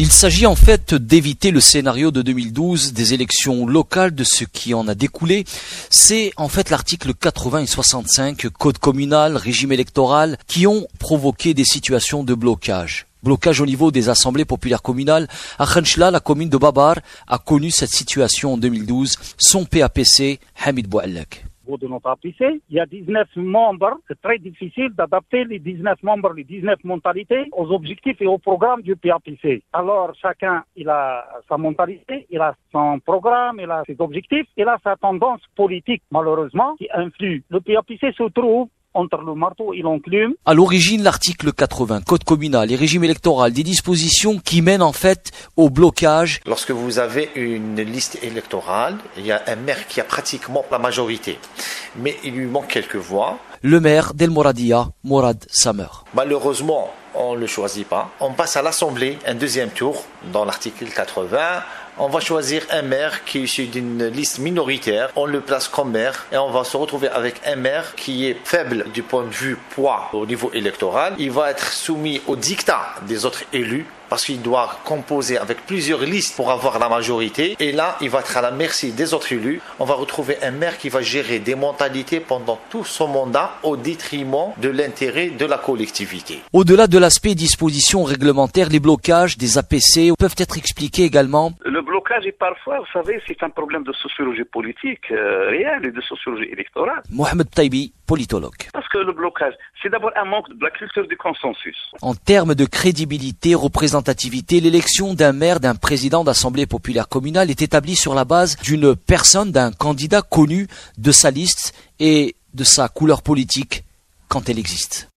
Il s'agit en fait d'éviter le scénario de 2012 des élections locales, de ce qui en a découlé. C'est en fait l'article 80 et 65, code communal, régime électoral, qui ont provoqué des situations de blocage. Blocage au niveau des assemblées populaires communales. À Khenchela, la commune de Babar a connu cette situation en 2012. Son PAPC, Hamid Bouallak. De notre APC, il y a 19 membres. C'est très difficile d'adapter les 19 membres, les 19 mentalités aux objectifs et au programme du PAPC. Alors, chacun, il a sa mentalité, il a son programme, il a ses objectifs, il a sa tendance politique, malheureusement, qui influe. Le PAPC se trouve entre le marteau et l'enclume. À l'origine, l'article 80, code communal et régime électoral, des dispositions qui mènent en fait au blocage. Lorsque vous avez une liste électorale, il y a un maire qui a pratiquement la majorité, mais il lui manque quelques voix. Le maire d'El Mouradia, Mourad Samer. Malheureusement, on ne le choisit pas. On passe à l'Assemblée, un deuxième tour, dans l'article 80. On va choisir un maire qui est issu d'une liste minoritaire. On le place comme maire et on va se retrouver avec un maire qui est faible du point de vue poids au niveau électoral. Il va être soumis au diktat des autres élus parce qu'il doit composer avec plusieurs listes pour avoir la majorité. Et là, il va être à la merci des autres élus. On va retrouver un maire qui va gérer des mentalités pendant tout son mandat au détriment de l'intérêt de la collectivité. Au-delà de l'aspect dispositions réglementaires, les blocages des APC peuvent être expliqués également. Le blocage est parfois, vous savez, c'est un problème de sociologie politique réelle et de sociologie électorale. Mohamed Taibi, politologue. Parce que le blocage, c'est d'abord un manque de la culture du consensus. En termes de crédibilité, représentativité, l'élection d'un maire, d'un président d'assemblée populaire communale est établie sur la base d'une personne, d'un candidat connu, de sa liste et de sa couleur politique quand elle existe.